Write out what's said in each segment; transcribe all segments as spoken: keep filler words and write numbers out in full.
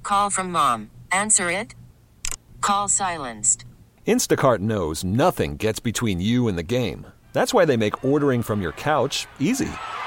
call from mom. Answer it. Call silenced. Instacart knows nothing gets between you and the game. That's why they make ordering from your couch easy.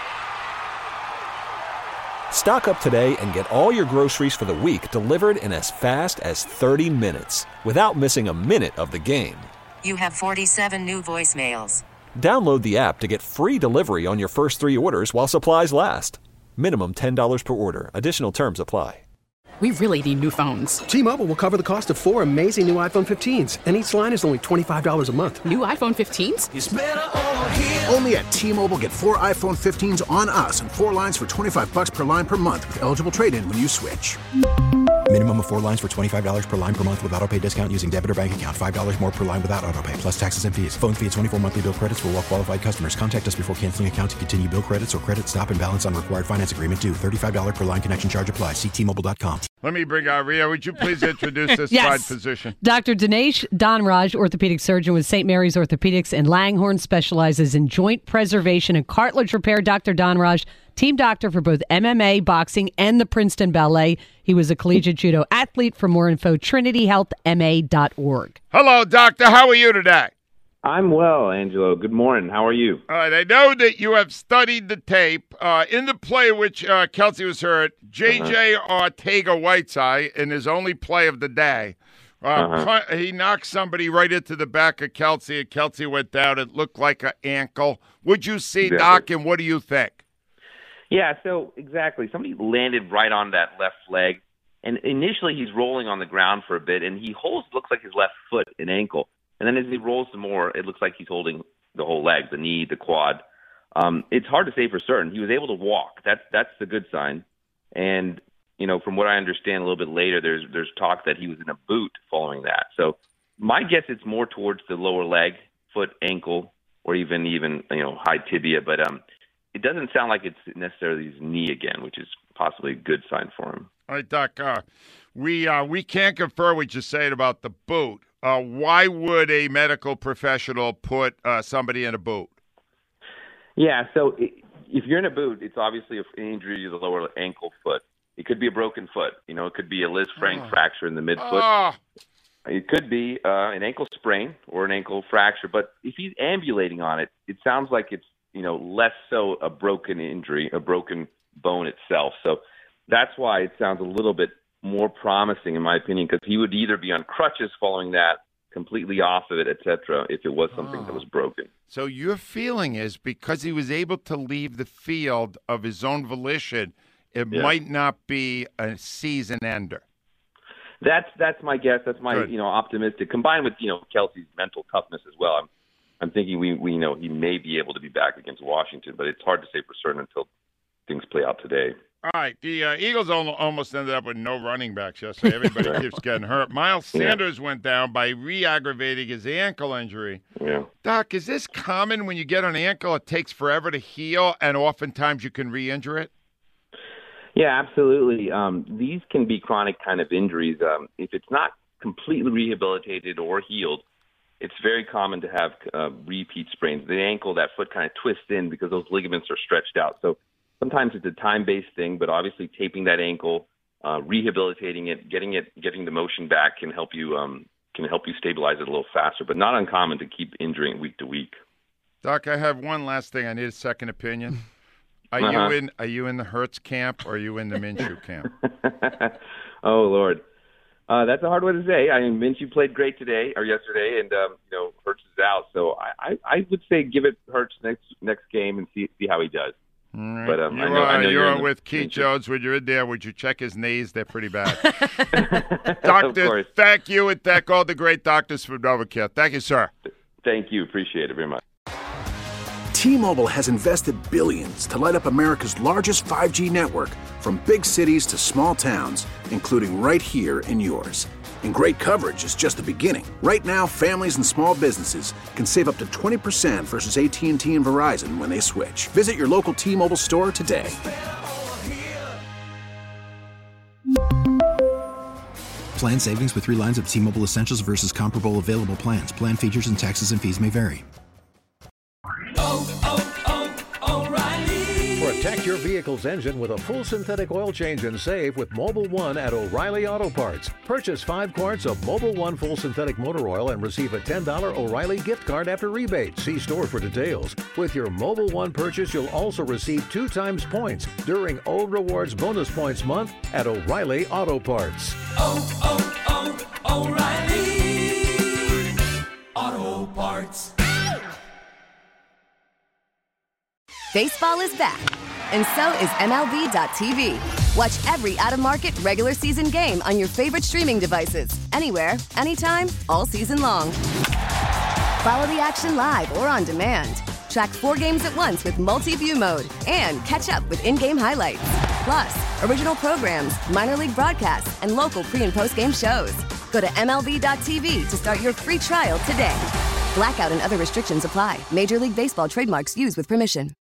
Stock up today and get all your groceries for the week delivered in as fast as thirty minutes without missing a minute of the game. You have forty-seven new voicemails. Download the app to get free delivery on your first three orders while supplies last. Minimum ten dollars per order. Additional terms apply. We really need new phones. T-Mobile will cover the cost of four amazing new iPhone fifteens, and each line is only twenty-five dollars a month. New iPhone fifteens? It's better over here. Only at T-Mobile, get four iPhone fifteens on us and four lines for twenty-five bucks per line per month with eligible trade-in when you switch. Minimum of four lines for twenty-five dollars per line per month with autopay discount using debit or bank account. five dollars more per line without autopay, plus taxes and fees. Phone fee at twenty-four monthly bill credits for well-qualified customers. Contact us before canceling account to continue bill credits or credit stop and balance on required finance agreement due. thirty-five dollars per line connection charge applies. See T Mobile dot com. Let me bring out Rhea. Would you please introduce this yes. side physician? Doctor Dinesh Dhanraj, orthopedic surgeon with Saint Mary's Orthopedics in Langhorne, specializes in joint preservation and cartilage repair. Doctor Dhanraj, team doctor for both M M A, boxing, and the Princeton Ballet. He was a collegiate judo athlete. For more info, trinity health m a dot org. Hello, doctor. How are you today? I'm well, Angelo. Good morning. How are you? All right. I know that you have studied the tape. Uh, in the play which uh, Kelsey was hurt, J J uh-huh. Ortega-Whiteside, in his only play of the day, uh, uh-huh. he knocked somebody right into the back of Kelsey, and Kelsey went down. It looked like an ankle. Would you see, exactly. Doc, and what do you think? Yeah, so exactly. Somebody landed right on that left leg, and initially he's rolling on the ground for a bit, and he holds, looks like his left foot and ankle. And then as he rolls some more, it looks like he's holding the whole leg, the knee, the quad. Um, it's hard to say for certain. He was able to walk. That's that's the good sign. And, you know, from what I understand a little bit later, there's there's talk that he was in a boot following that. So my guess it's more towards the lower leg, foot, ankle, or even, even you know, high tibia. But um, it doesn't sound like it's necessarily his knee again, which is possibly a good sign for him. All right, Doc, uh, we, uh, we can't confirm what you're saying about the boot. Uh, why would a medical professional put uh, somebody in a boot? Yeah, so if you're in a boot, it's obviously an injury to the lower ankle foot. It could be a broken foot. You know, it could be a Liz Frank oh. fracture in the midfoot. Oh. It could be uh, an ankle sprain or an ankle fracture. But if he's ambulating on it, it sounds like it's, you know, less so a broken injury, a broken bone itself. So that's why it sounds a little bit more promising, in my opinion, because he would either be on crutches following that, completely off of it, et cetera, if it was something oh. that was broken. So your feeling is because he was able to leave the field of his own volition, it yeah. might not be a season ender. That's that's my guess. That's my Good. you know optimistic, combined with you know Kelsey's mental toughness as well. I'm I'm thinking we we you know he may be able to be back against Washington, but it's hard to say for certain until things play out today. All right, the uh, Eagles almost ended up with no running backs yesterday. Everybody keeps getting hurt. Miles Sanders yeah. went down by re-aggravating his ankle injury. Yeah. Doc, is this common when you get an ankle, it takes forever to heal, and oftentimes you can re-injure it? Yeah, absolutely. Um, these can be chronic kind of injuries. Um, if it's not completely rehabilitated or healed, it's very common to have uh, repeat sprains. The ankle, that foot kind of twists in because those ligaments are stretched out. So sometimes it's a time-based thing, but obviously taping that ankle, uh, rehabilitating it, getting it, getting the motion back can help you um, can help you stabilize it a little faster. But not uncommon to keep injuring week to week. Doc, I have one last thing. I need a second opinion. Are uh-huh. you in? Are you in the Hurts camp or are you in the Minshew camp? Oh Lord, uh, that's a hard one to say. I mean, Minshew played great today or yesterday, and um, you know Hurts is out. So I, I, I would say give it Hurts next next game and see see how he does. Right. But um, you I know, are, I know you you're are with Keith Jones. When you're in there, would you check his knees? They're pretty bad. Doctor, thank you, and thank all the great doctors from NovaCare. Thank you, sir. Thank you. Appreciate it very much. T-Mobile has invested billions to light up America's largest five G network, from big cities to small towns, including right here in yours. And great coverage is just the beginning. Right now, families and small businesses can save up to twenty percent versus A T and T and Verizon when they switch. Visit your local T-Mobile store today. Plan savings with three lines of T-Mobile Essentials versus comparable available plans. Plan features and taxes and fees may vary. Oh, oh, oh, O'Reilly. Protect your your vehicle's engine with a full synthetic oil change and save with Mobil one at O'Reilly Auto Parts. Purchase five quarts of Mobil one full synthetic motor oil and receive a ten dollars O'Reilly gift card after rebate. See store for details. With your Mobil one purchase, you'll also receive two times points during O Rewards Bonus Points Month at O'Reilly Auto Parts. Oh, oh, oh, O'Reilly Auto Parts. Baseball is back, and so is M L B dot T V. Watch every out-of-market regular season game on your favorite streaming devices, anywhere, anytime, all season long. Follow the action live or on demand. Track four games at once with multi-view mode and catch up with in-game highlights. Plus, original programs, minor league broadcasts, and local pre- and post-game shows. Go to M L B dot T V to start your free trial today. Blackout and other restrictions apply. Major League Baseball trademarks used with permission.